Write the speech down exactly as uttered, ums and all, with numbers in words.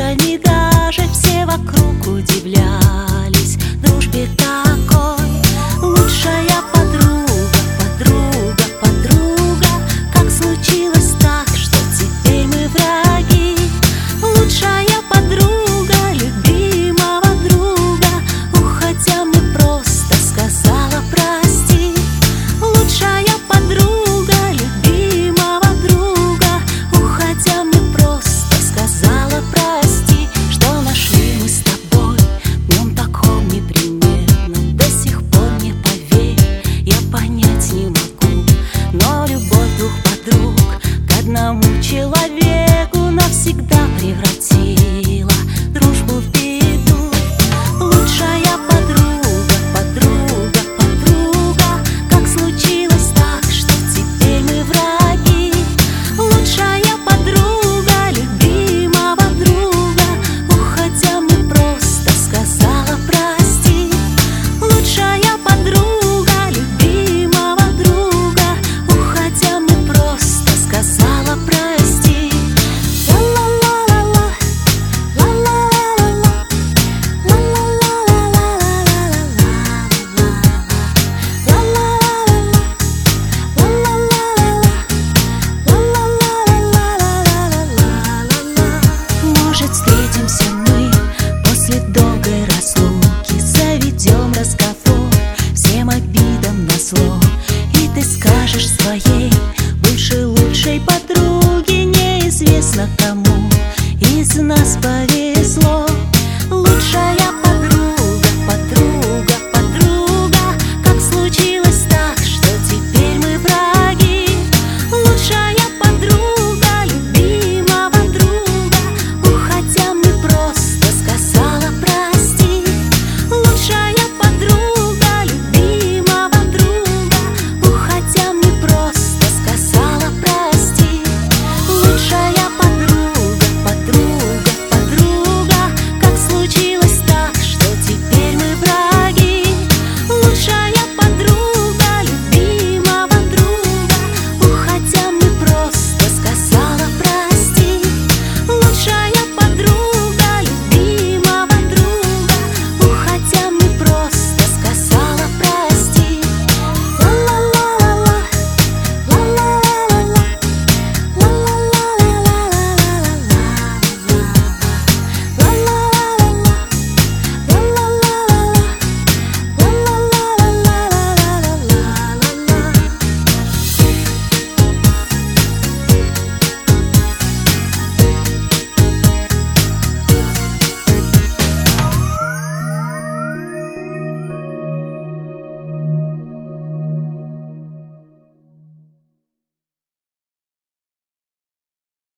они даже все вокруг удивлялись дружбе такой. Лучшая подруга, подруга, подруга, как случилось так, что теперь мы враги? Лучшая подруга любимого друга, уходя мне просто сказала прости. Лучшая подруга любимого друга, уходя мне просто сказала прости. Что нашли мы с тобой в днем таком неприметном, до сих пор не поверь, я понять не могу. Но любовь двух подруг к одному человеку навсегда превратила дружбу в беду. Лучшая подруга, подруга, подруга, как случилось так, что теперь мы враги? Лучшая подруга любимого друга, уходя мне просто сказала прости. Лучшая подруга любимого друга, уходя мне просто сказала прости. Может, встретимся мы после долгой разлуки, заведем разговор всем обидам назло, и ты скажешь своей бывшей лучшей подруге, неизвестно кому из нас повезло.